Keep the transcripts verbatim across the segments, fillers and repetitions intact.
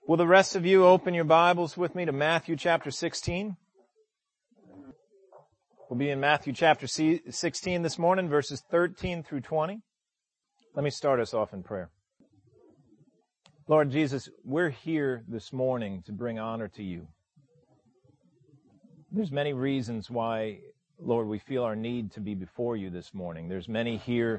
Will the rest of you open your Bibles with me to Matthew chapter sixteen? We'll be in Matthew chapter sixteen this morning, verses thirteen through twenty. Let me start us off in prayer. Lord Jesus, we're here this morning to bring honor to you. There's many reasons why, Lord, we feel our need to be before you this morning. There's many here,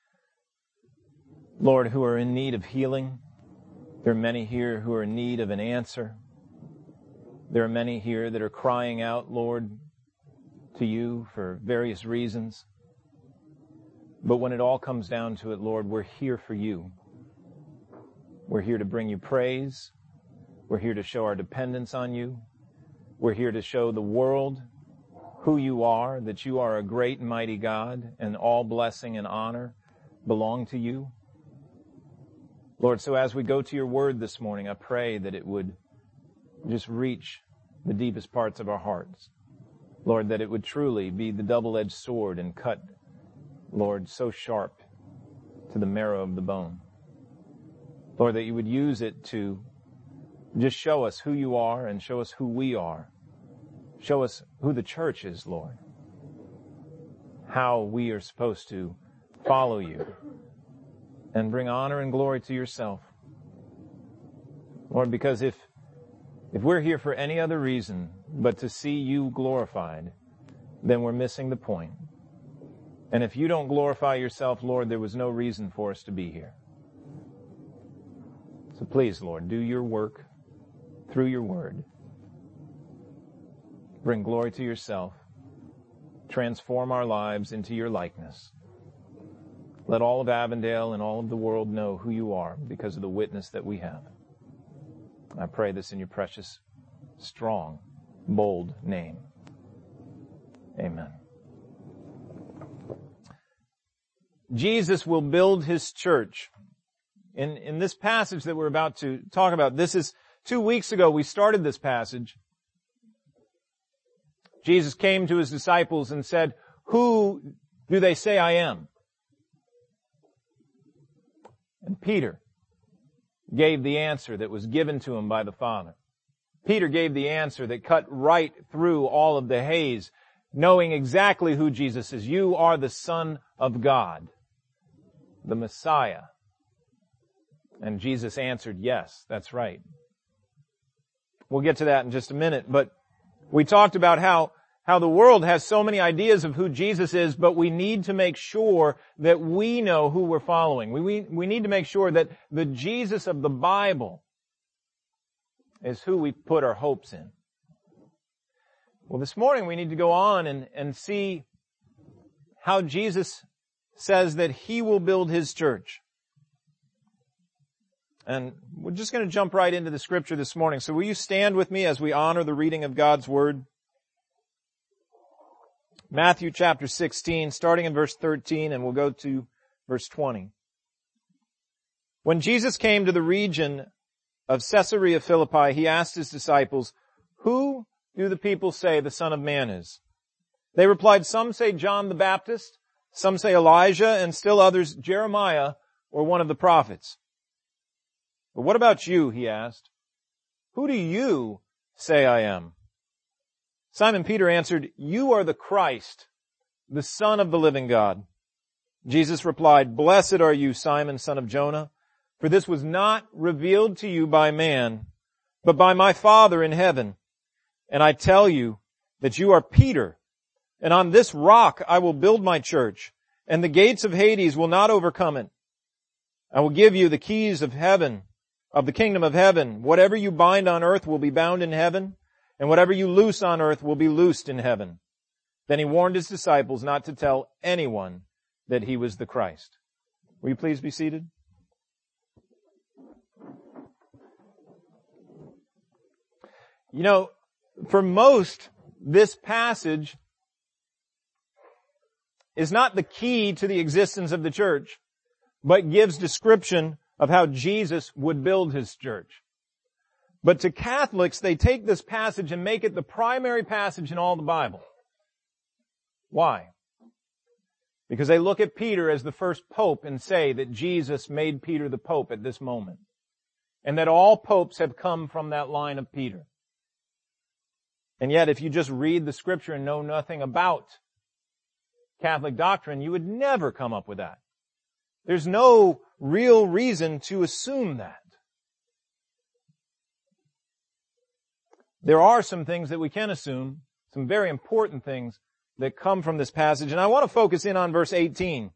Lord, who are in need of healing. There are many here who are in need of an answer. There are many here that are crying out, Lord, to you for various reasons. But when it all comes down to it, Lord, we're here for you. We're here to bring you praise. We're here to show our dependence on you. We're here to show the world who you are, that you are a great and mighty God, and all blessing and honor belong to you. Lord, so as we go to your word this morning, I pray that it would just reach the deepest parts of our hearts. Lord, that it would truly be the double-edged sword and cut, Lord, so sharp to the marrow of the bone. Lord, that you would use it to just show us who you are and show us who we are. Show us who the church is, Lord. How we are supposed to follow you and bring honor and glory to yourself. Lord, because if if we're here for any other reason but to see you glorified, then we're missing the point. And if you don't glorify yourself, Lord, there was no reason for us to be here. So please, Lord, do your work through your word. Bring glory to yourself. Transform our lives into your likeness. Let all of Avondale and all of the world know who you are because of the witness that we have. I pray this in your precious, strong, bold name. Amen. Jesus will build his church. In, in this passage that we're about to talk about, this is two weeks ago we started this passage. Jesus came to his disciples and said, "Who do they say I am?" And Peter gave the answer that was given to him by the Father. Peter gave the answer that cut right through all of the haze, knowing exactly who Jesus is. You are the Son of God, the Messiah. And Jesus answered, yes, that's right. We'll get to that in just a minute, but we talked about how How the world has so many ideas of who Jesus is, but we need to make sure that we know who we're following. We, we, we need to make sure that the Jesus of the Bible is who we put our hopes in. Well, this morning we need to go on and, and see how Jesus says that he will build his church. And we're just going to jump right into the scripture this morning. So will you stand with me as we honor the reading of God's word? Matthew chapter sixteen, starting in verse thirteen, and we'll go to verse twenty. When Jesus came to the region of Caesarea Philippi, he asked his disciples, "Who do the people say the Son of Man is?" They replied, "Some say John the Baptist, some say Elijah, and still others Jeremiah or one of the prophets." "But what about you?" he asked. "Who do you say I am?" Simon Peter answered, "You are the Christ, the Son of the living God." Jesus replied, "Blessed are you, Simon, son of Jonah, for this was not revealed to you by man, but by my Father in heaven. And I tell you that you are Peter, and on this rock I will build my church, and the gates of Hades will not overcome it. I will give you the keys of heaven, of the kingdom of heaven. Whatever you bind on earth will be bound in heaven, and whatever you loose on earth will be loosed in heaven." Then he warned his disciples not to tell anyone that he was the Christ. Will you please be seated? You know, for most, this passage is not the key to the existence of the church, but gives description of how Jesus would build his church. But to Catholics, they take this passage and make it the primary passage in all the Bible. Why? Because they look at Peter as the first pope and say that Jesus made Peter the pope at this moment. and that all popes have come from that line of Peter. And yet, if you just read the Scripture and know nothing about Catholic doctrine, you would never come up with that. There's no real reason to assume that. There are some things that we can assume, some very important things that come from this passage, and I want to focus in on verse eighteen.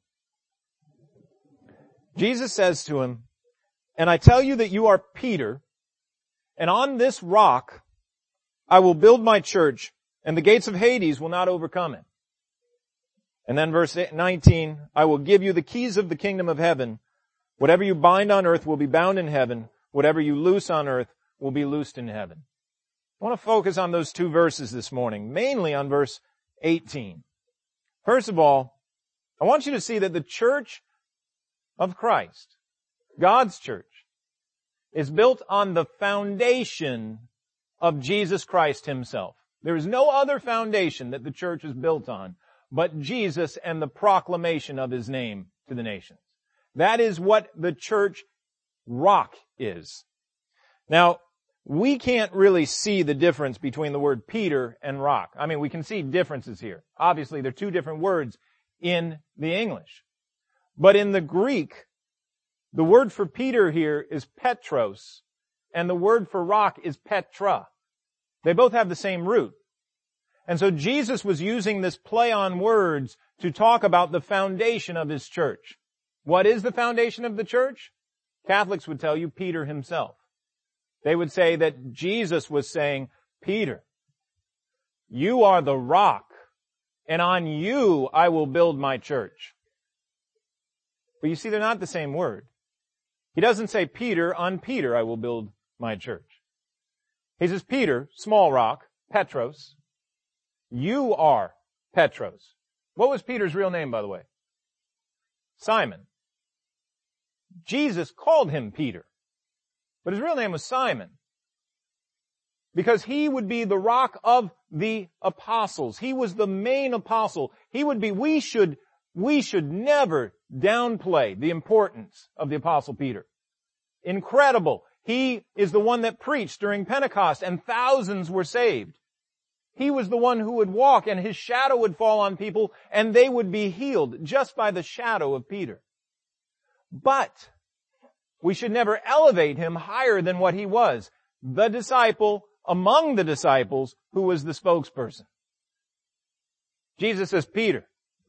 Jesus says to him, "And I tell you that you are Peter, and on this rock I will build my church, and the gates of Hades will not overcome it." And then verse nineteen, "I will give you the keys of the kingdom of heaven. Whatever you bind on earth will be bound in heaven. Whatever you loose on earth will be loosed in heaven." I want to focus on those two verses this morning, mainly on verse eighteen. First of all, I want you to see that the church of Christ, God's church, is built on the foundation of Jesus Christ himself. There is no other foundation that the church is built on but Jesus and the proclamation of his name to the nations. That is what the church rock is. Now, we can't really see the difference between the word Peter and rock. I mean, we can see differences here. Obviously, they're two different words in the English. But in the Greek, the word for Peter here is Petros, and the word for rock is Petra. They both have the same root. And so Jesus was using this play on words to talk about the foundation of his church. What is the foundation of the church? Catholics would tell you Peter himself. They would say that Jesus was saying, "Peter, you are the rock, and on you I will build my church." But you see, they're not the same word. He doesn't say, "Peter, on Peter I will build my church." He says, "Peter, small rock, Petros, you are Petros." What was Peter's real name, by the way? Simon. Jesus called him Peter, but his real name was Simon, because he would be the rock of the apostles. He was the main apostle. He would be, we should, we should never downplay the importance of the apostle Peter. Incredible. He is the one that preached during Pentecost and thousands were saved. He was the one who would walk and his shadow would fall on people and they would be healed just by the shadow of Peter. But we should never elevate him higher than what he was, the disciple among the disciples who was the spokesperson. Jesus says, "Peter,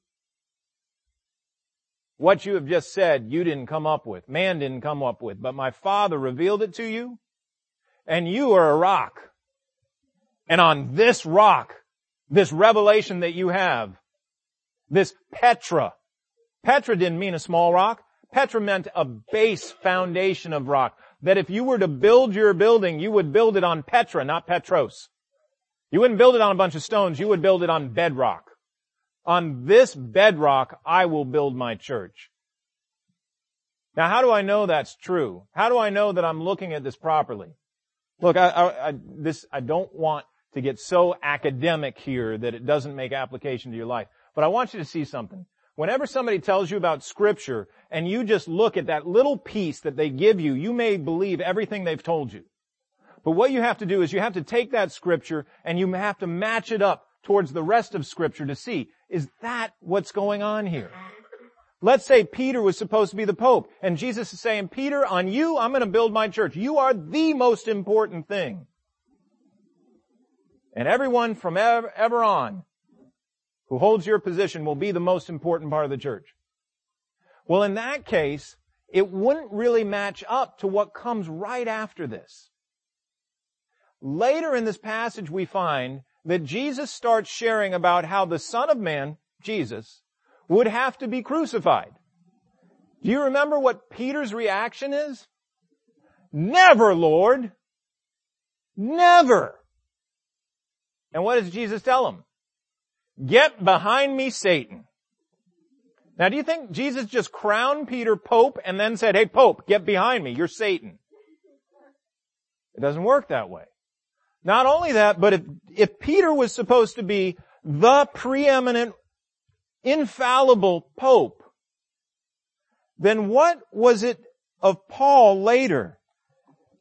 what you have just said, you didn't come up with. Man didn't come up with, but my Father revealed it to you, and you are a rock. And on this rock, this revelation that you have, this Petra." Petra didn't mean a small rock. Petra meant a base foundation of rock. That if you were to build your building, you would build it on Petra, not Petros. You wouldn't build it on a bunch of stones. You would build it on bedrock. On this bedrock, I will build my church. Now, how do I know that's true? How do I know that I'm looking at this properly? Look, I, I, I, this, I don't want to get so academic here that it doesn't make application to your life. But I want you to see something. Whenever somebody tells you about Scripture and you just look at that little piece that they give you, you may believe everything they've told you. But what you have to do is you have to take that Scripture and you have to match it up towards the rest of Scripture to see, is that what's going on here? Let's say Peter was supposed to be the Pope, and Jesus is saying, "Peter, on you, I'm going to build my church. You are the most important thing. And everyone from ever, ever on who holds your position will be the most important part of the church." Well, in that case, it wouldn't really match up to what comes right after this. Later in this passage, we find that Jesus starts sharing about how the Son of Man, Jesus, would have to be crucified. Do you remember what Peter's reaction is? "Never, Lord. Never." And what does Jesus tell him? "Get behind me, Satan." Now, do you think Jesus just crowned Peter Pope and then said, "Hey, Pope, get behind me. You're Satan"? It doesn't work that way. Not only that, but if, if Peter was supposed to be the preeminent, infallible Pope, then what was it of Paul later?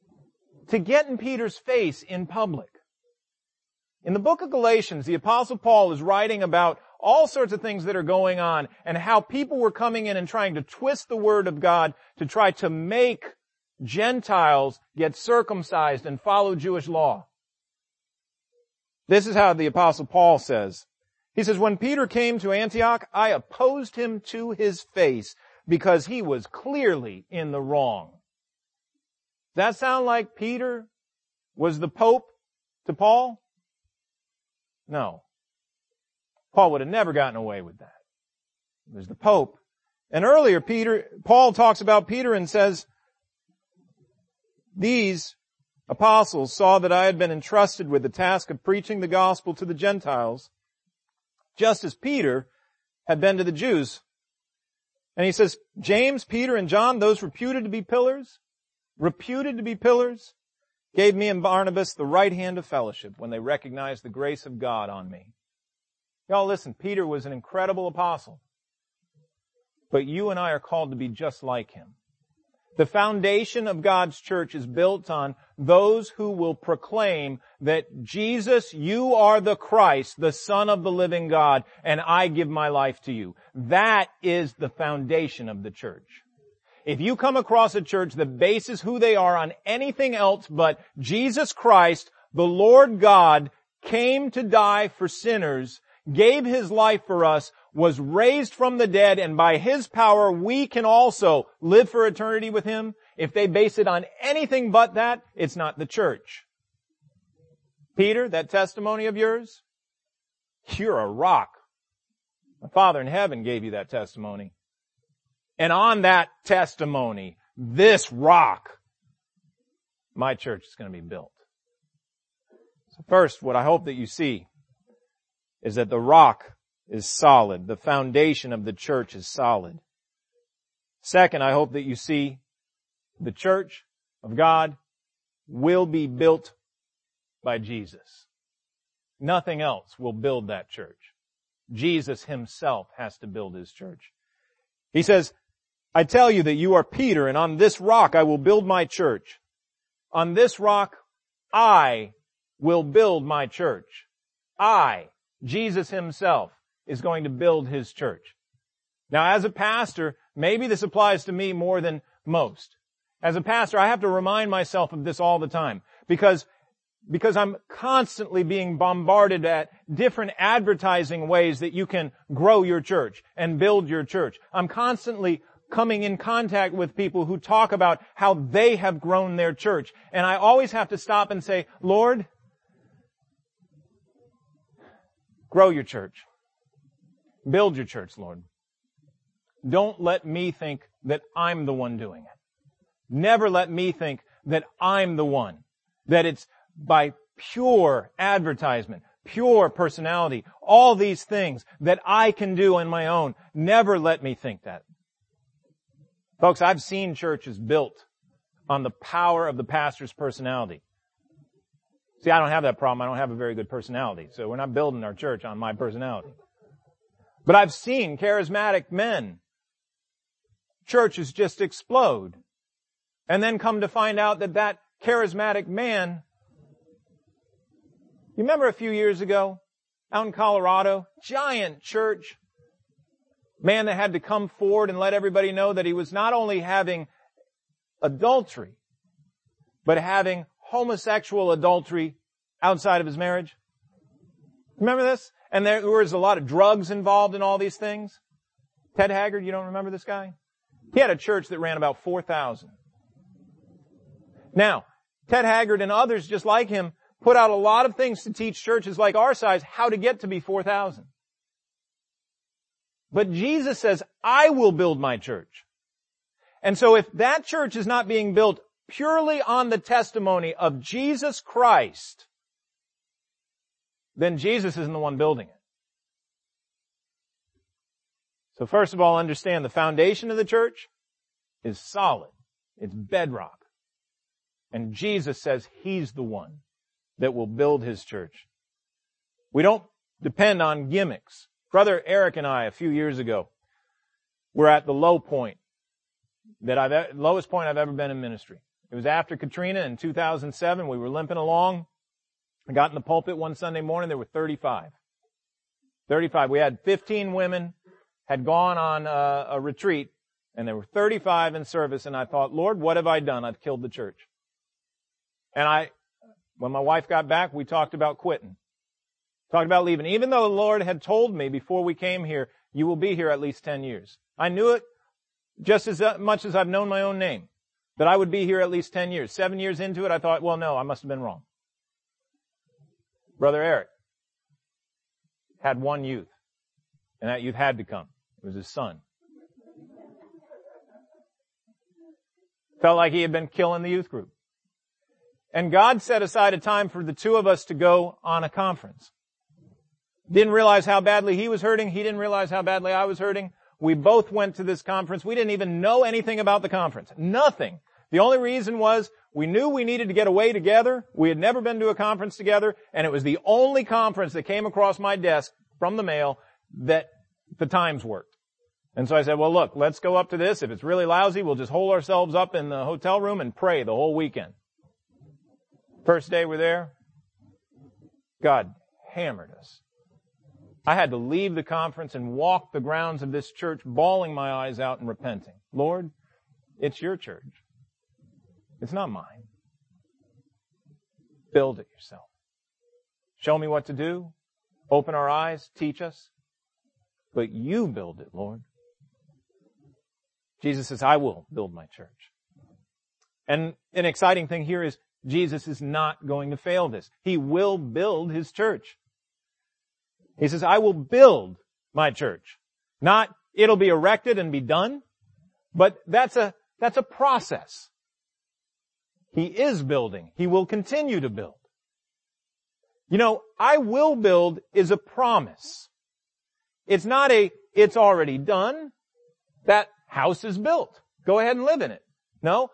to get in Peter's face in public. In the book of Galatians, the Apostle Paul is writing about all sorts of things that are going on and how people were coming in and trying to twist the Word of God to try to make Gentiles get circumcised and follow Jewish law. This is how the Apostle Paul says. He says, when Peter came to Antioch, I opposed him to his face because he was clearly in the wrong. Does that sound like Peter was the Pope to Paul? No. Paul would have never gotten away with that. He was the Pope. And earlier, Peter, Paul talks about Peter and says, these apostles saw that I had been entrusted with the task of preaching the gospel to the Gentiles, just as Peter had been to the Jews. And he says, James, Peter, and John, those reputed to be pillars, reputed to be pillars, gave me and Barnabas the right hand of fellowship when they recognized the grace of God on me. Y'all listen, Peter was an incredible apostle. But you and I are called to be just like him. The foundation of God's church is built on those who will proclaim that Jesus, you are the Christ, the Son of the living God, and I give my life to you. That is the foundation of the church. If you come across a church that bases who they are on anything else but Jesus Christ, the Lord God, came to die for sinners, gave his life for us, was raised from the dead, and by his power we can also live for eternity with him. If they base it on anything but that, it's not the church. Peter, that testimony of yours, you're a rock. My Father in heaven gave you that testimony. And on that testimony, this rock, my church is going to be built. So first, what I hope that you see is that the rock is solid. The foundation of the church is solid. Second, I hope that you see the church of God will be built by Jesus. Nothing else will build that church. Jesus himself has to build his church. He says, I tell you that you are Peter, and on this rock I will build my church. On this rock I will build my church. I, Jesus himself, is going to build his church. Now, as a pastor, maybe this applies to me more than most. As a pastor, I have to remind myself of this all the time because, because I'm constantly being bombarded at different advertising ways that you can grow your church and build your church. I'm constantly coming in contact with people who talk about how they have grown their church. And I always have to stop and say, Lord, grow your church. Build your church, Lord. Don't let me think that I'm the one doing it. Never let me think that I'm the one. That it's by pure advertisement, pure personality, all these things that I can do on my own. Never let me think that. Folks, I've seen churches built on the power of the pastor's personality. See, I don't have that problem. I don't have a very good personality. So we're not building our church on my personality. But I've seen charismatic men, churches just explode, and then come to find out that that charismatic man, you remember a few years ago, out in Colorado, giant church, man that had to come forward and let everybody know that he was not only having adultery, but having homosexual adultery outside of his marriage. Remember this? And there was a lot of drugs involved in all these things. Ted Haggard, you don't remember this guy? He had a church that ran about four thousand. Now, Ted Haggard and others just like him put out a lot of things to teach churches like our size how to get to be four thousand. But Jesus says, I will build my church. And so if that church is not being built purely on the testimony of Jesus Christ, then Jesus isn't the one building it. So first of all, understand the foundation of the church is solid. It's bedrock. And Jesus says he's the one that will build his church. We don't depend on gimmicks. Brother Eric and I, a few years ago, were at the low point, that I've, lowest point I've ever been in ministry. It was after Katrina in two thousand seven. We were limping along. I got in the pulpit one Sunday morning. There were thirty-five. thirty-five. We had fifteen women, had gone on a, a retreat, and there were thirty-five in service. And I thought, Lord, what have I done? I've killed the church. And I, when my wife got back, we talked about quitting. Talked about leaving. Even though the Lord had told me before we came here, you will be here at least ten years. I knew it just as much as I've known my own name, that I would be here at least ten years. Seven years into it, I thought, well, no, I must have been wrong. Brother Eric had one youth, and that youth had to come. It was his son. Felt like he had been killing the youth group. And God set aside a time for the two of us to go on a conference. Didn't realize how badly he was hurting. He didn't realize how badly I was hurting. We both went to this conference. We didn't even know anything about the conference. Nothing. The only reason was we knew we needed to get away together. We had never been to a conference together, and it was the only conference that came across my desk from the mail that the times worked. And so I said, well, look, let's go up to this. If it's really lousy, we'll just hole ourselves up in the hotel room and pray the whole weekend. First day we're there, God hammered us. I had to leave the conference and walk the grounds of this church, bawling my eyes out and repenting. Lord, it's your church. It's not mine. Build it yourself. Show me what to do. Open our eyes. Teach us. But you build it, Lord. Jesus says, I will build my church. And an exciting thing here is Jesus is not going to fail this. He will build his church. He says, I will build my church. Not, it'll be erected and be done, but that's a, that's a process. He is building. He will continue to build. You know, I will build is a promise. It's not a, it's already done. That house is built. Go ahead and live in it. No,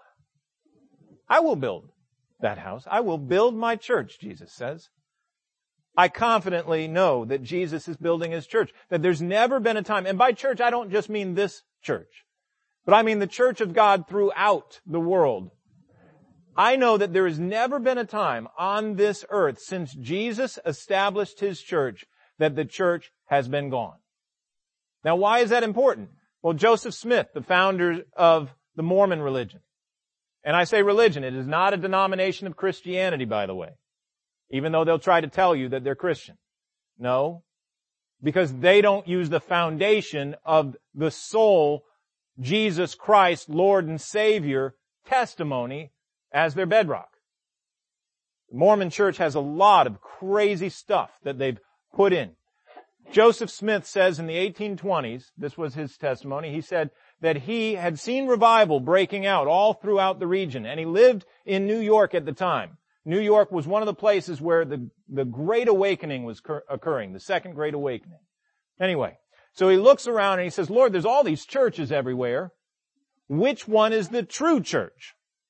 I will build that house. I will build my church, Jesus says. I confidently know that Jesus is building his church, that there's never been a time, and by church I don't just mean this church, but I mean the church of God throughout the world. I know that there has never been a time on this earth since Jesus established his church that the church has been gone. Now, why is that important? Well, Joseph Smith, the founder of the Mormon religion, and I say religion, it is not a denomination of Christianity, by the way, even though they'll try to tell you that they're Christian. No, because they don't use the foundation of the sole Jesus Christ, Lord and Savior testimony as their bedrock. The Mormon church has a lot of crazy stuff that they've put in. Joseph Smith says in the eighteen twenties, this was his testimony, he said that he had seen revival breaking out all throughout the region, and he lived in New York at the time. New York was one of the places where the, the Great Awakening was cur- occurring, the Second Great Awakening. Anyway, so he looks around and he says, Lord, there's all these churches everywhere. Which one is the true church?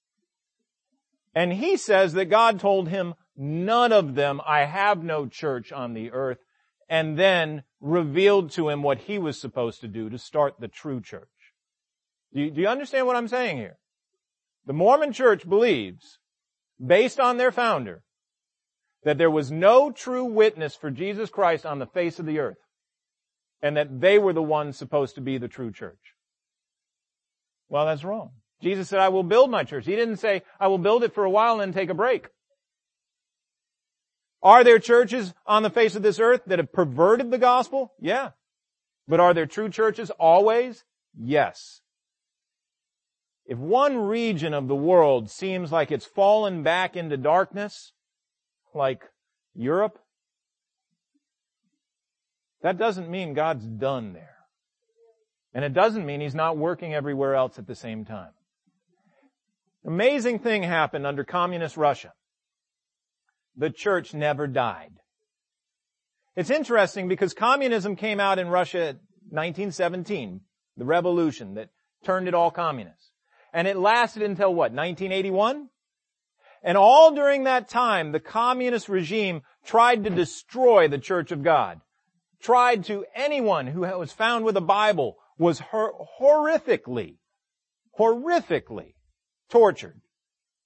And he says that God told him, none of them, I have no church on the earth, and then revealed to him what he was supposed to do to start the true church. Do you, do you understand what I'm saying here? The Mormon church believes, based on their founder, that there was no true witness for Jesus Christ on the face of the earth, and that they were the ones supposed to be the true church. Well, that's wrong. Jesus said, I will build my church. He didn't say, I will build it for a while and then take a break. Are there churches on the face of this earth that have perverted the gospel? Yeah. But are there true churches always? Yes. If one region of the world seems like it's fallen back into darkness, like Europe, that doesn't mean God's done there. And it doesn't mean he's not working everywhere else at the same time. Amazing thing happened under communist Russia. The church never died. It's interesting because communism came out in Russia in nineteen seventeen, the revolution that turned it all communist. And it lasted until what, nineteen eighty-one? And all during that time, the communist regime tried to destroy the Church of God. Tried to, anyone who was found with a Bible was hor- horrifically, horrifically tortured.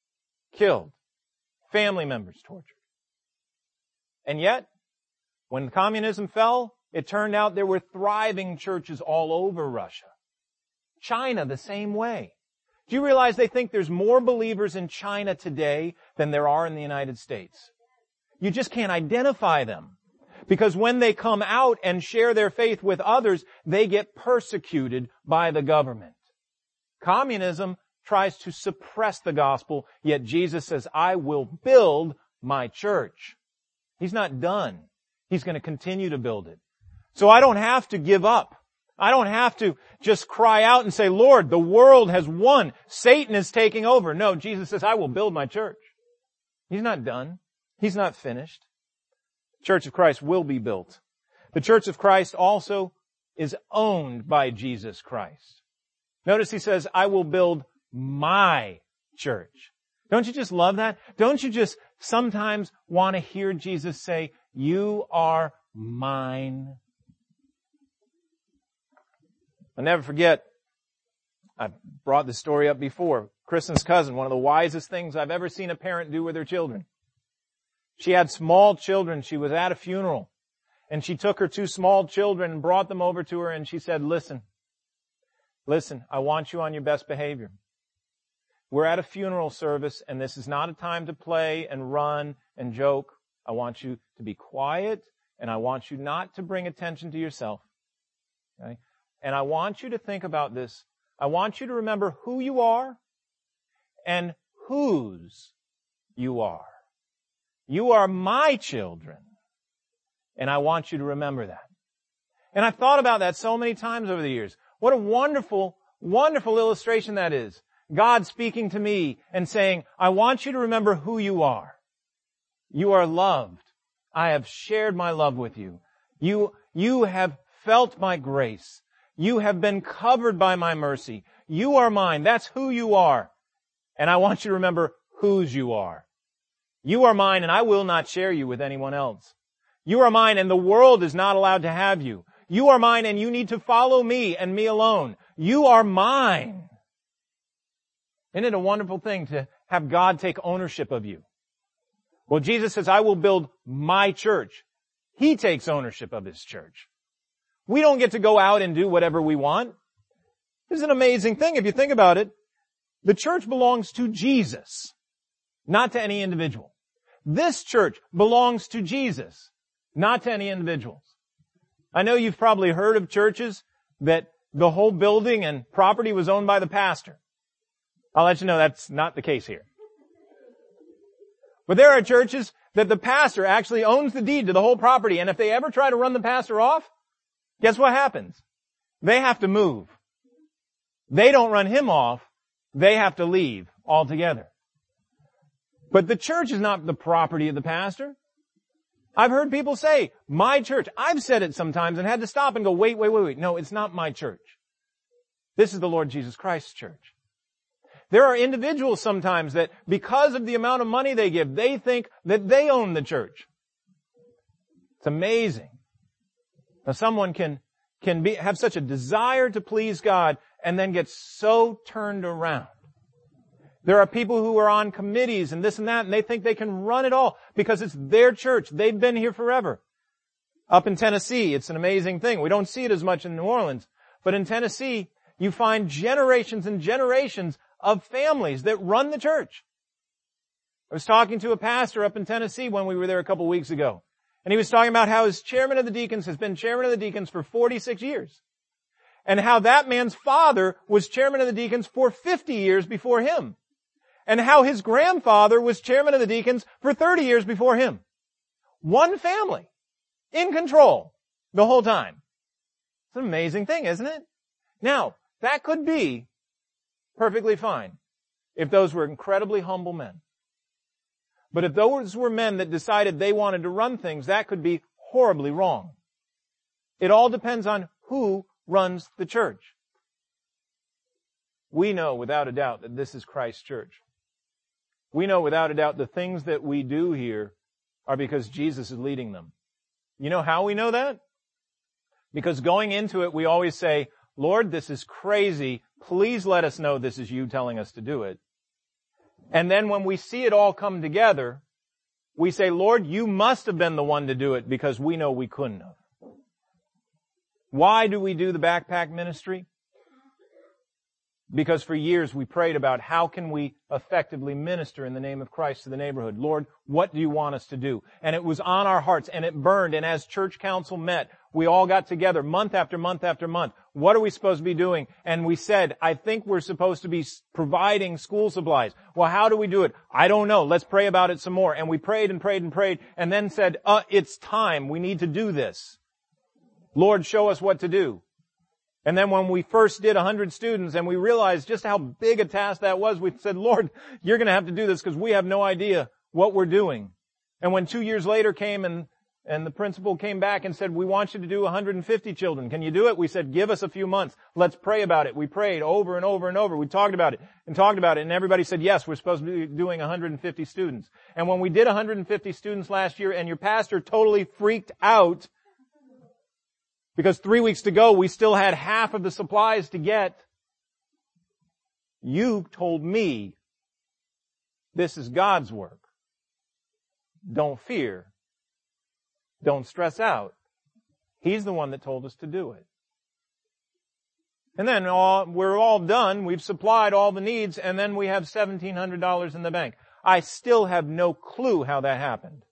killed, family members tortured. And yet, when communism fell, it turned out there were thriving churches all over Russia. China, the same way. Do you realize they think there's more believers in China today than there are in the United States? You just can't identify them. Because when they come out and share their faith with others, they get persecuted by the government. Communism tries to suppress the gospel, yet Jesus says, I will build my church. He's not done. He's going to continue to build it. So I don't have to give up. I don't have to just cry out and say, Lord, the world has won. Satan is taking over. No, Jesus says, I will build my church. He's not done. He's not finished. The Church of Christ will be built. The Church of Christ also is owned by Jesus Christ. Notice he says, I will build my church. Don't you just love that? Don't you just sometimes want to hear Jesus say, you are mine? I'll never forget, I've brought this story up before. Kristen's cousin, one of the wisest things I've ever seen a parent do with their children. She had small children. She was at a funeral. And she took her two small children and brought them over to her and she said, listen, listen, I want you on your best behavior. We're at a funeral service and this is not a time to play and run and joke. I want you to be quiet and I want you not to bring attention to yourself. Okay? And I want you to think about this. I want you to remember who you are and whose you are. You are my children. And I want you to remember that. And I've thought about that so many times over the years. What a wonderful, wonderful illustration that is. God speaking to me and saying, I want you to remember who you are. You are loved. I have shared my love with you. You, you have felt my grace. You have been covered by my mercy. You are mine. That's who you are. And I want you to remember whose you are. You are mine and I will not share you with anyone else. You are mine and the world is not allowed to have you. You are mine and you need to follow me and me alone. You are mine. Isn't it a wonderful thing to have God take ownership of you? Well, Jesus says, I will build my church. He takes ownership of His church. We don't get to go out and do whatever we want. This is an amazing thing if you think about it. The church belongs to Jesus, not to any individual. This church belongs to Jesus, not to any individuals. I know you've probably heard of churches that the whole building and property was owned by the pastor. I'll let you know that's not the case here. But there are churches that the pastor actually owns the deed to the whole property, and if they ever try to run the pastor off, guess what happens? They have to move. They don't run him off. They have to leave altogether. But the church is not the property of the pastor. I've heard people say, my church. I've said it sometimes and had to stop and go, wait, wait, wait, wait. No, it's not my church. This is the Lord Jesus Christ's church. There are individuals sometimes that because of the amount of money they give, they think that they own the church. It's amazing. Now someone can, can be, have such a desire to please God and then get so turned around. There are people who are on committees and this and that, and they think they can run it all because it's their church. They've been here forever. Up in Tennessee, it's an amazing thing. We don't see it as much in New Orleans, but in Tennessee, you find generations and generations of families that run the church. I was talking to a pastor up in Tennessee when we were there a couple of weeks ago, and he was talking about how his chairman of the deacons has been chairman of the deacons for forty-six years, and how that man's father was chairman of the deacons for fifty years before him. And how his grandfather was chairman of the deacons for thirty years before him. One family. In control. The whole time. It's an amazing thing, isn't it? Now, that could be perfectly fine if those were incredibly humble men. But if those were men that decided they wanted to run things, that could be horribly wrong. It all depends on who runs the church. We know without a doubt that this is Christ's church. We know without a doubt the things that we do here are because Jesus is leading them. You know how we know that? Because going into it, we always say, Lord, this is crazy. Please let us know this is you telling us to do it. And then when we see it all come together, we say, Lord, you must have been the one to do it because we know we couldn't have. Why do we do the backpack ministry? Because for years we prayed about how can we effectively minister in the name of Christ to the neighborhood. Lord, what do you want us to do? And it was on our hearts and it burned. And as church council met, we all got together month after month after month. What are we supposed to be doing? And we said, I think we're supposed to be providing school supplies. Well, how do we do it? I don't know. Let's pray about it some more. And we prayed and prayed and prayed and then said, uh, it's time. We need to do this. Lord, show us what to do. And then when we first did one hundred students and we realized just how big a task that was, we said, Lord, you're going to have to do this because we have no idea what we're doing. And when two years later came and, and the principal came back and said, we want you to do one hundred fifty children. Can you do it? We said, give us a few months. Let's pray about it. We prayed over and over and over. We talked about it and talked about it. And everybody said, yes, we're supposed to be doing one hundred fifty students. And when we did one hundred fifty students last year and your pastor totally freaked out, because three weeks to go, we still had half of the supplies to get. You told me, this is God's work. Don't fear. Don't stress out. He's the one that told us to do it. And then all, we're all done. We've supplied all the needs, and then we have seventeen hundred dollars in the bank. I still have no clue how that happened.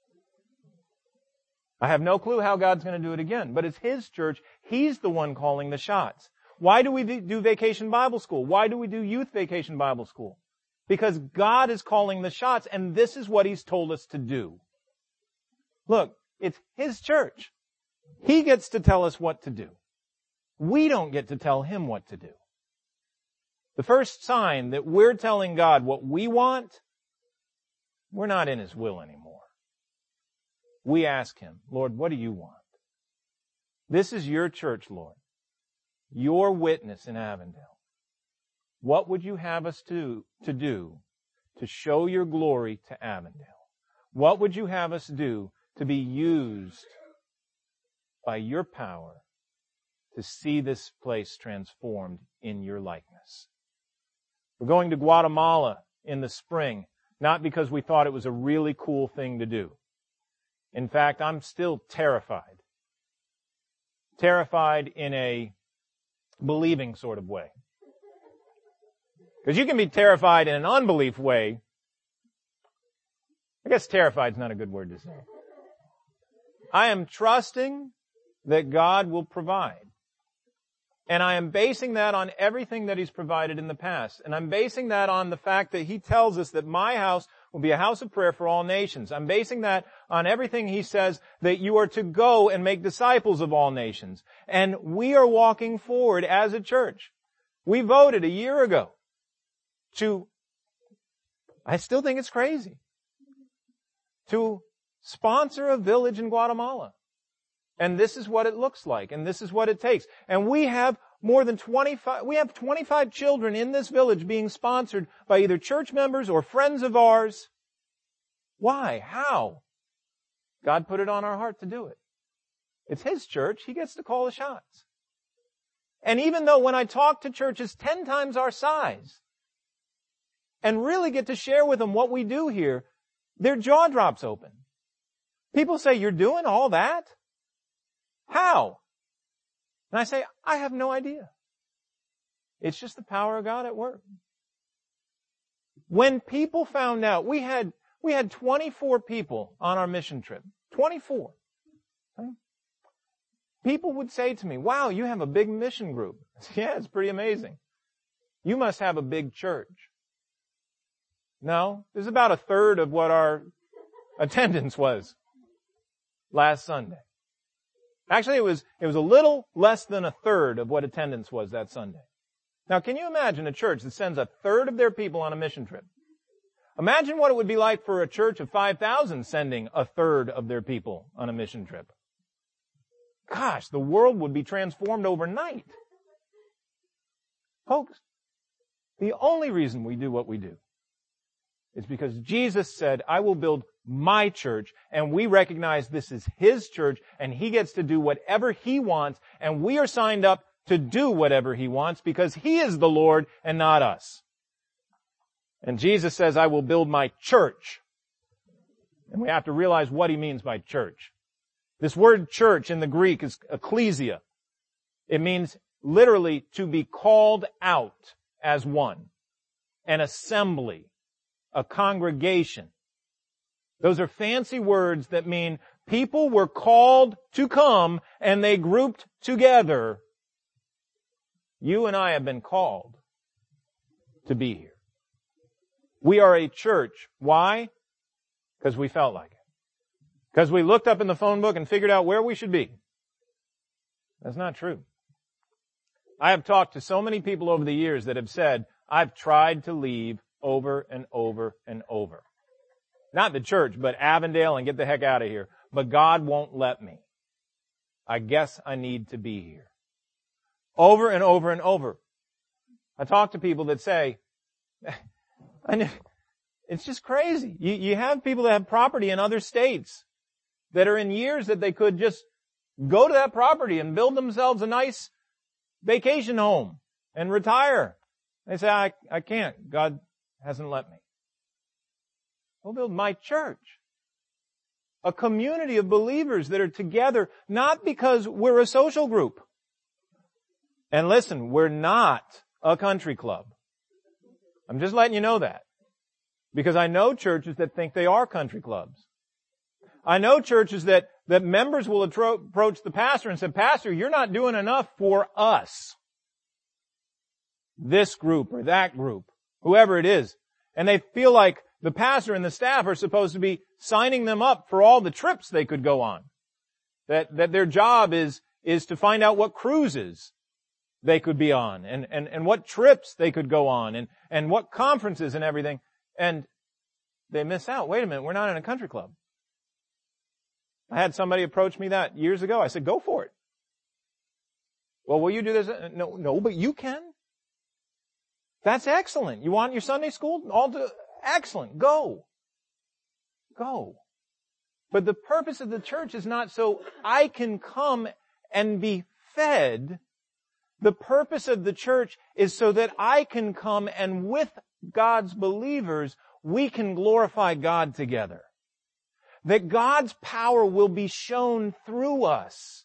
I have no clue how God's going to do it again, but it's His church. He's the one calling the shots. Why do we do Vacation Bible School? Why do we do Youth Vacation Bible School? Because God is calling the shots, and this is what He's told us to do. Look, it's His church. He gets to tell us what to do. We don't get to tell Him what to do. The first sign that we're telling God what we want, we're not in His will anymore. We ask Him, Lord, what do you want? This is your church, Lord. Your witness in Avondale. What would you have us to, to do to show your glory to Avondale? What would you have us do to be used by your power to see this place transformed in your likeness? We're going to Guatemala in the spring, not because we thought it was a really cool thing to do. In fact, I'm still terrified. Terrified in a believing sort of way. Because you can be terrified in an unbelief way. I guess terrified is not a good word to say. I am trusting that God will provide. And I am basing that on everything that He's provided in the past. And I'm basing that on the fact that He tells us that my house will be a house of prayer for all nations. I'm basing that on everything He says that you are to go and make disciples of all nations. And we are walking forward as a church. We voted a year ago to, I still think it's crazy, to sponsor a village in Guatemala. And this is what it looks like, and this is what it takes. And we have more than twenty-five, we have twenty-five children in this village being sponsored by either church members or friends of ours. Why? How? God put it on our heart to do it. It's His church. He gets to call the shots. And even though when I talk to churches ten times our size and really get to share with them what we do here, their jaw drops open. People say, you're doing all that? How? And I say, I have no idea. It's just the power of God at work. When people found out, we had, we had twenty-four people on our mission trip. twenty-four. Okay? People would say to me, wow, you have a big mission group. I said, yeah, it's pretty amazing. You must have a big church. No, this is about a third of what our attendance was last Sunday. Actually, it was, it was a little less than a third of what attendance was that Sunday. Now, can you imagine a church that sends a third of their people on a mission trip? Imagine what it would be like for a church of five thousand sending a third of their people on a mission trip. Gosh, the world would be transformed overnight. Folks, the only reason we do what we do is because Jesus said, I will build my church, and we recognize this is His church, and He gets to do whatever He wants, and we are signed up to do whatever He wants because He is the Lord and not us. And Jesus says, I will build my church. And we have to realize what he means by church. This word church in the Greek is ecclesia. It means literally to be called out as one. An assembly. A congregation. Those are fancy words that mean people were called to come and they grouped together. You and I have been called to be here. We are a church. Why? Because we felt like it. Because we looked up in the phone book and figured out where we should be. That's not true. I have talked to so many people over the years that have said, I've tried to leave over and over and over. Not the church, but Avondale and get the heck out of here. But God won't let me. I guess I need to be here. Over and over and over. I talk to people that say, it's just crazy. You, you have people that have property in other states that are in years that they could just go to that property and build themselves a nice vacation home and retire. They say, I, I can't. God hasn't let me. We'll build my church. A community of believers that are together, not because we're a social group. And listen, we're not a country club. I'm just letting you know that. Because I know churches that think they are country clubs. I know churches that, that members will atro- approach the pastor and say, Pastor, you're not doing enough for us. This group or that group, whoever it is. And they feel like the pastor and the staff are supposed to be signing them up for all the trips they could go on. That, that their job is, is to find out what cruises they could be on and, and, and what trips they could go on and, and what conferences and everything. And they miss out. Wait a minute, we're not in a country club. I had somebody approach me that years ago. I said, go for it. Well, will you do this? No, no, but you can. That's excellent. You want your Sunday school? All to, excellent. Go. Go. But the purpose of the church is not so I can come and be fed. The purpose of the church is so that I can come and with God's believers, we can glorify God together. That God's power will be shown through us.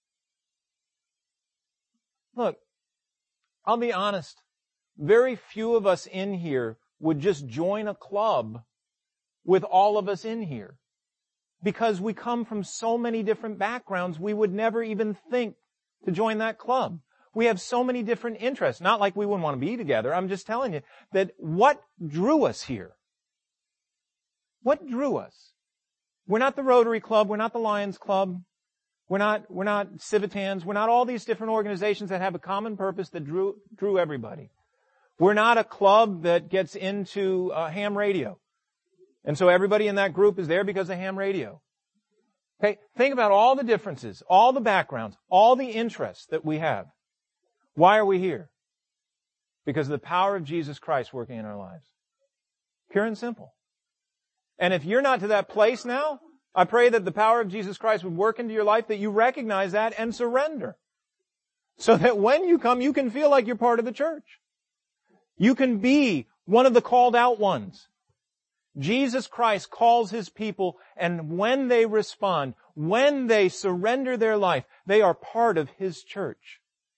Look, I'll be honest. Very few of us in here would just join a club with all of us in here. Because we come from so many different backgrounds, we would never even think to join that club. We have so many different interests. Not like we wouldn't want to be together. I'm just telling you that what drew us here? What drew us? We're not the Rotary Club. We're not the Lions Club. We're not, we're not Civitans. We're not all these different organizations that have a common purpose that drew, drew everybody. We're not a club that gets into uh, ham radio. And so everybody in that group is there because of ham radio. Okay, think about all the differences, all the backgrounds, all the interests that we have. Why are we here? Because of the power of Jesus Christ working in our lives. Pure and simple. And if you're not to that place now, I pray that the power of Jesus Christ would work into your life, that you recognize that and surrender. So that when you come, you can feel like you're part of the church. You can be one of the called out ones. Jesus Christ calls His people, and when they respond, when they surrender their life, they are part of His church.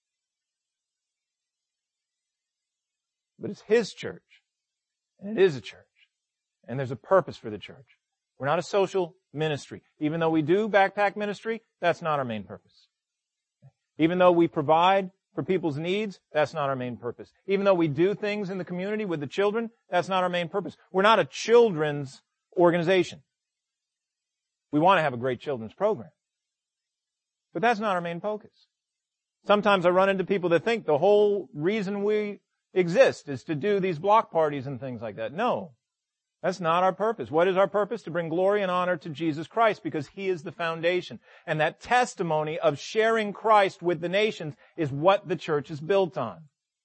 But it's His church, and it is a church, and there's a purpose for the church. We're not a social ministry. Even though we do backpack ministry, that's not our main purpose. Even though we provide for people's needs, that's not our main purpose. Even though we do things in the community with the children, that's not our main purpose. We're not a children's organization. We want to have a great children's program. But that's not our main focus. Sometimes I run into people that think the whole reason we exist is to do these block parties and things like that. No. That's not our purpose. What is our purpose? To bring glory and honor to Jesus Christ, because He is the foundation. And that testimony of sharing Christ with the nations is what the church is built on.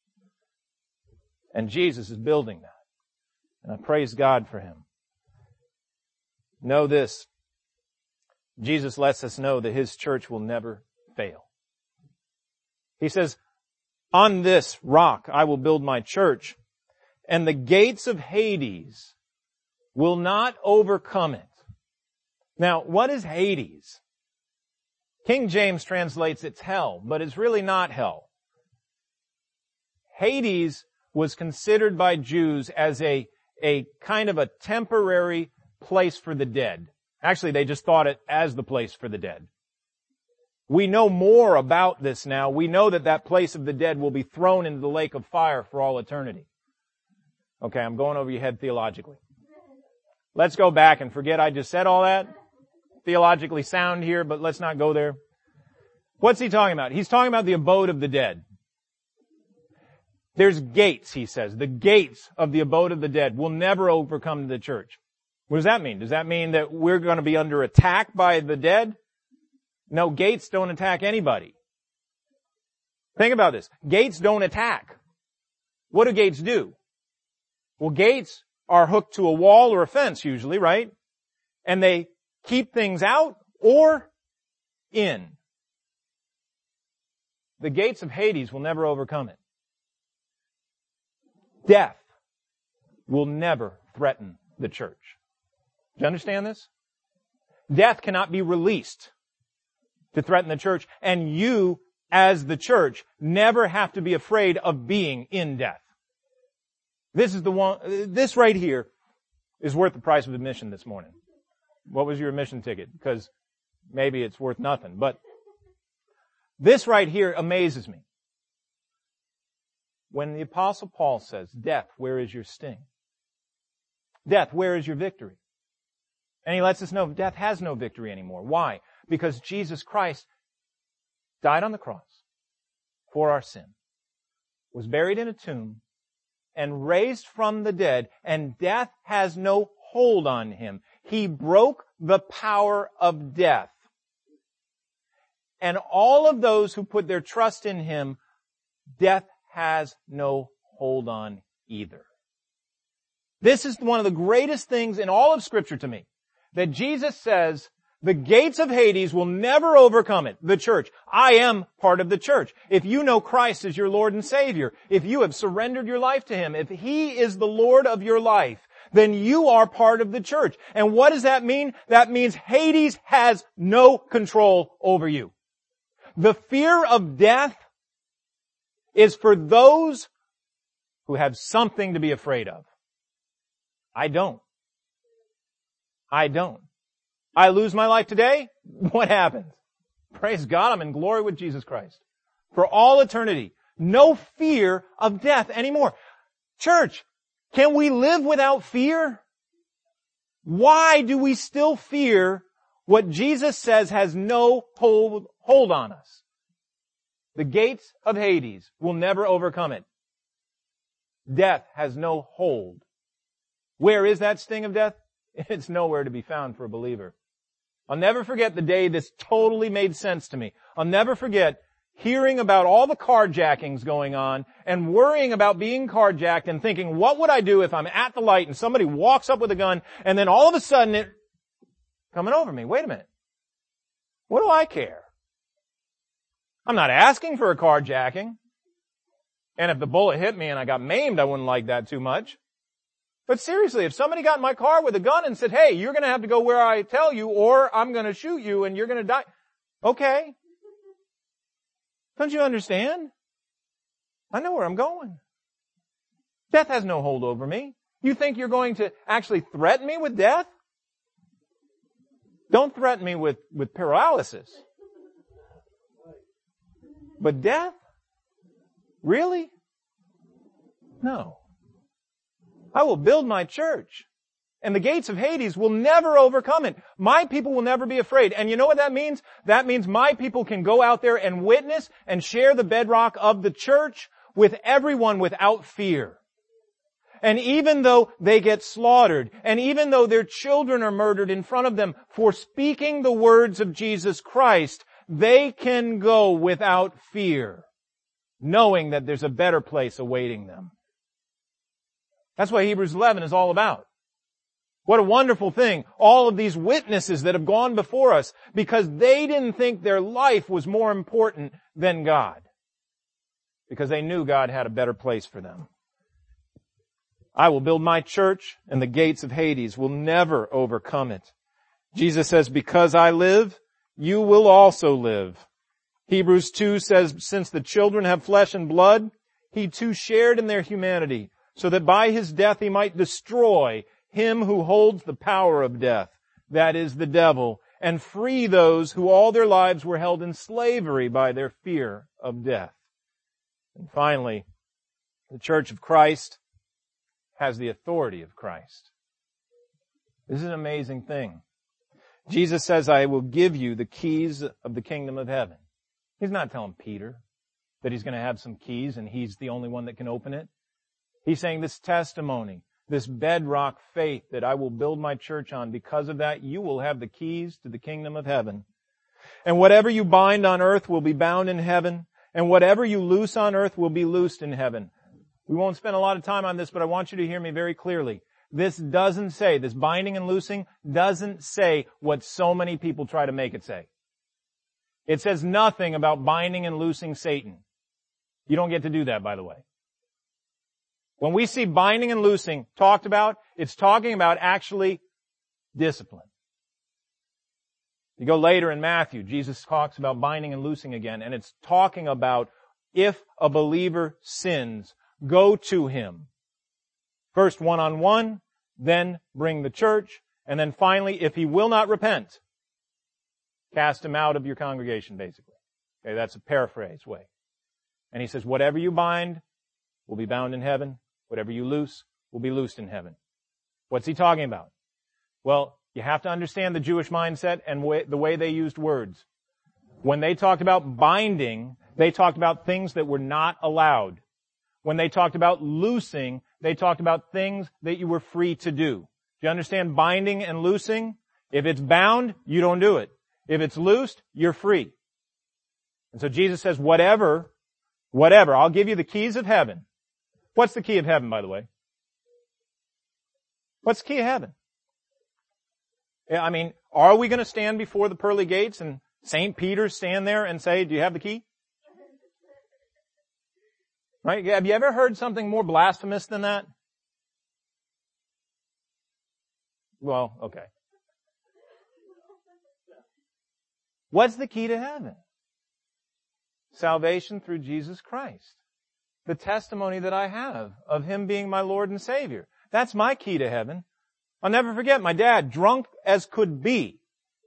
And Jesus is building that. And I praise God for Him. Know this. Jesus lets us know that His church will never fail. He says, on this rock I will build my church, and the gates of Hades will not overcome it. Now, what is Hades? King James translates it's hell, but it's really not hell. Hades was considered by Jews as a, a kind of a temporary place for the dead. Actually, they just thought it as the place for the dead. We know more about this now. We know that that place of the dead will be thrown into the lake of fire for all eternity. Okay, I'm going over your head theologically. Let's go back and forget I just said all that. Theologically sound here, but let's not go there. What's he talking about? He's talking about the abode of the dead. There's gates, he says. The gates of the abode of the dead will never overcome the church. What does that mean? Does that mean that we're going to be under attack by the dead? No, gates don't attack anybody. Think about this. Gates don't attack. What do gates do? Well, gates are hooked to a wall or a fence usually, right? And they keep things out or in. The gates of Hades will never overcome it. Death will never threaten the church. Do you understand this? Death cannot be released to threaten the church, and you, as the church, never have to be afraid of being in death. This is the one, this right here is worth the price of admission this morning. What was your admission ticket? Because maybe it's worth nothing, but this right here amazes me. When the Apostle Paul says, "Death, where is your sting? Death, where is your victory?" And he lets us know death has no victory anymore. Why? Because Jesus Christ died on the cross for our sin, was buried in a tomb, and raised from the dead, and death has no hold on him. He broke the power of death. And all of those who put their trust in him, death has no hold on either. This is one of the greatest things in all of Scripture to me, that Jesus says, the gates of Hades will never overcome it, the church. I am part of the church. If you know Christ as your Lord and Savior, if you have surrendered your life to him, if he is the Lord of your life, then you are part of the church. And what does that mean? That means Hades has no control over you. The fear of death is for those who have something to be afraid of. I don't. I don't. I lose my life today, what happens? Praise God, I'm in glory with Jesus Christ. For all eternity. No fear of death anymore. Church, can we live without fear? Why do we still fear what Jesus says has no hold, hold on us? The gates of Hades will never overcome it. Death has no hold. Where is that sting of death? It's nowhere to be found for a believer. I'll never forget the day this totally made sense to me. I'll never forget hearing about all the carjackings going on and worrying about being carjacked and thinking, what would I do if I'm at the light and somebody walks up with a gun and then all of a sudden it coming over me? Wait a minute. What do I care? I'm not asking for a carjacking. And if the bullet hit me and I got maimed, I wouldn't like that too much. But seriously, if somebody got in my car with a gun and said, hey, you're going to have to go where I tell you or I'm going to shoot you and you're going to die. Okay. Don't you understand? I know where I'm going. Death has no hold over me. You think you're going to actually threaten me with death? Don't threaten me with, with paralysis. But death? Really? No. I will build my church, and the gates of Hades will never overcome it. My people will never be afraid. And you know what that means? That means my people can go out there and witness and share the bedrock of the church with everyone without fear. And even though they get slaughtered, and even though their children are murdered in front of them for speaking the words of Jesus Christ, they can go without fear, knowing that there's a better place awaiting them. That's what Hebrews eleven is all about. What a wonderful thing. All of these witnesses that have gone before us because they didn't think their life was more important than God. Because they knew God had a better place for them. I will build my church, and the gates of Hades will never overcome it. Jesus says, because I live, you will also live. Hebrews two says, since the children have flesh and blood, he too shared in their humanity, so that by his death he might destroy him who holds the power of death, that is the devil, and free those who all their lives were held in slavery by their fear of death. And finally, the Church of Christ has the authority of Christ. This is an amazing thing. Jesus says, I will give you the keys of the kingdom of heaven. He's not telling Peter that he's going to have some keys and he's the only one that can open it. He's saying this testimony, this bedrock faith that I will build my church on, because of that, you will have the keys to the kingdom of heaven. And whatever you bind on earth will be bound in heaven, and whatever you loose on earth will be loosed in heaven. We won't spend a lot of time on this, but I want you to hear me very clearly. This doesn't say, this binding and loosing doesn't say what so many people try to make it say. It says nothing about binding and loosing Satan. You don't get to do that, by the way. When we see binding and loosing talked about, it's talking about actually discipline. You go later in Matthew, Jesus talks about binding and loosing again, and it's talking about if a believer sins, go to him. First one-on-one, then bring the church, and then finally, if he will not repent, cast him out of your congregation, basically. Okay, that's a paraphrase way. And he says, whatever you bind will be bound in heaven. Whatever you loose will be loosed in heaven. What's he talking about? Well, you have to understand the Jewish mindset and the way they used words. When they talked about binding, they talked about things that were not allowed. When they talked about loosing, they talked about things that you were free to do. Do you understand binding and loosing? If it's bound, you don't do it. If it's loosed, you're free. And so Jesus says, whatever, whatever, I'll give you the keys of heaven. What's the key of heaven, by the way? What's the key of heaven? I mean, are we going to stand before the pearly gates and Saint Peter stand there and say, do you have the key? Right? Have you ever heard something more blasphemous than that? Well, okay. What's the key to heaven? Salvation through Jesus Christ. The testimony that I have of Him being my Lord and Savior. That's my key to heaven. I'll never forget my dad, drunk as could be,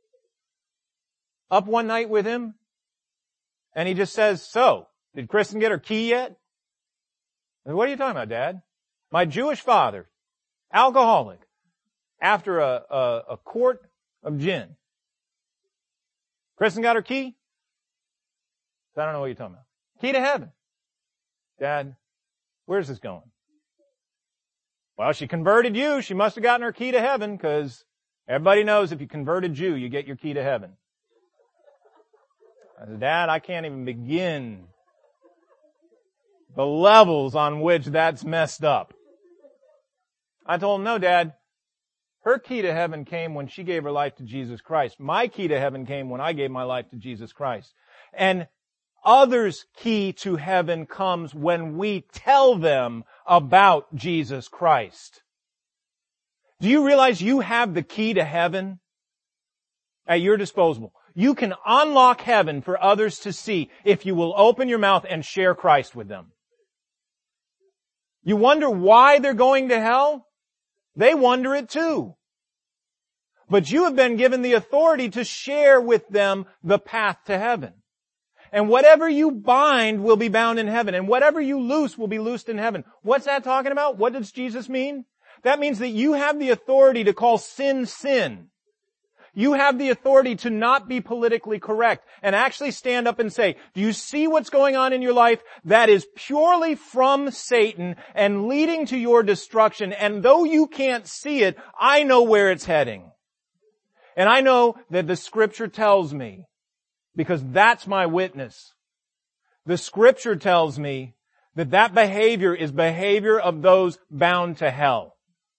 up one night with him, and he just says, so, did Kristen get her key yet? And what are you talking about, Dad? My Jewish father, alcoholic, after a, a, a quart of gin. Kristen got her key? I don't know what you're talking about. Key to heaven. Dad, where's this going? Well, she converted you. She must have gotten her key to heaven, because everybody knows if you convert a Jew, you get your key to heaven. I said, Dad, I can't even begin the levels on which that's messed up. I told him, no, Dad, her key to heaven came when she gave her life to Jesus Christ. My key to heaven came when I gave my life to Jesus Christ. And others' key to heaven comes when we tell them about Jesus Christ. Do you realize you have the key to heaven at your disposal? You can unlock heaven for others to see if you will open your mouth and share Christ with them. You wonder why they're going to hell? They wonder it too. But you have been given the authority to share with them the path to heaven. And whatever you bind will be bound in heaven. And whatever you loose will be loosed in heaven. What's that talking about? What does Jesus mean? That means that you have the authority to call sin, sin. You have the authority to not be politically correct and actually stand up and say, do you see what's going on in your life? That is purely from Satan and leading to your destruction. And though you can't see it, I know where it's heading. And I know that the Scripture tells me, because that's my witness. The Scripture tells me that that behavior is behavior of those bound to hell.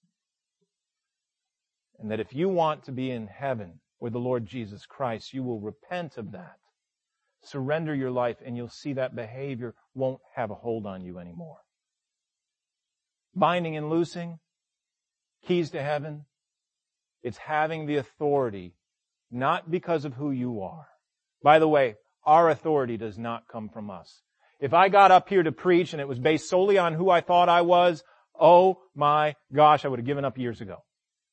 And that if you want to be in heaven with the Lord Jesus Christ, you will repent of that. Surrender your life and you'll see that behavior won't have a hold on you anymore. binding and loosing, keys to heaven. It's having the authority, not because of who you are. By the way, our authority does not come from us. If I got up here to preach and it was based solely on who I thought I was, oh my gosh, I would have given up years ago.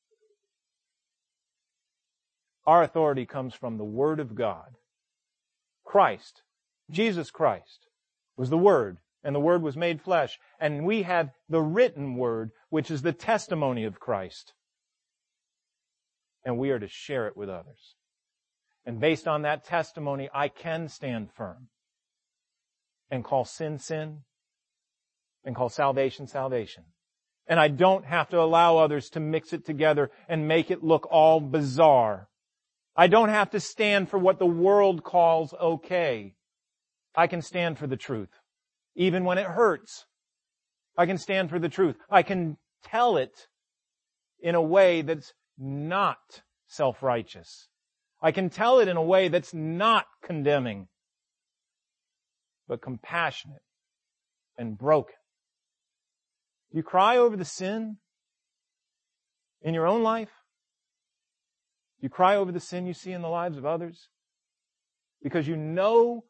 Our authority comes from the Word of God. Christ, Jesus Christ, was the Word, and the Word was made flesh. And we have the written Word, which is the testimony of Christ. And we are to share it with others. And based on that testimony, I can stand firm and call sin, sin, and call salvation, salvation. And I don't have to allow others to mix it together and make it look all bizarre. I don't have to stand for what the world calls okay. I can stand for the truth, even when it hurts. I can stand for the truth. I can tell it in a way that's not self-righteous. I can tell it in a way that's not condemning, but compassionate and broken. You cry over the sin in your own life? You cry over the sin you see in the lives of others? Because you know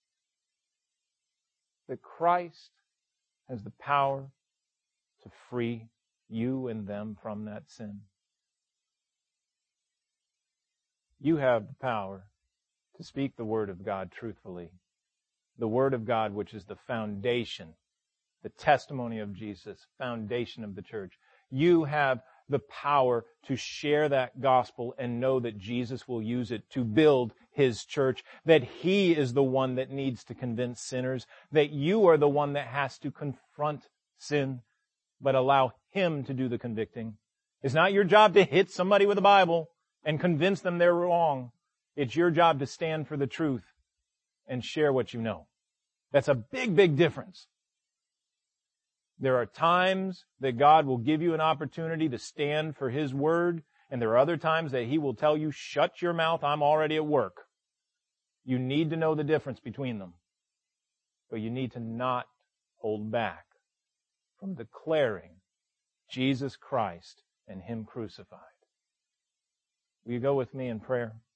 that Christ has the power to free you and them from that sin. You have the power to speak the Word of God truthfully. The Word of God, which is the foundation, the testimony of Jesus, foundation of the church. You have the power to share that gospel and know that Jesus will use it to build His church, that He is the one that needs to convince sinners, that you are the one that has to confront sin, but allow Him to do the convicting. It's not your job to hit somebody with a Bible and convince them they're wrong. It's your job to stand for the truth and share what you know. That's a big, big difference. There are times that God will give you an opportunity to stand for His word, and there are other times that He will tell you, shut your mouth, I'm already at work. You need to know the difference between them. But you need to not hold back from declaring Jesus Christ and Him crucified. Will you go with me in prayer?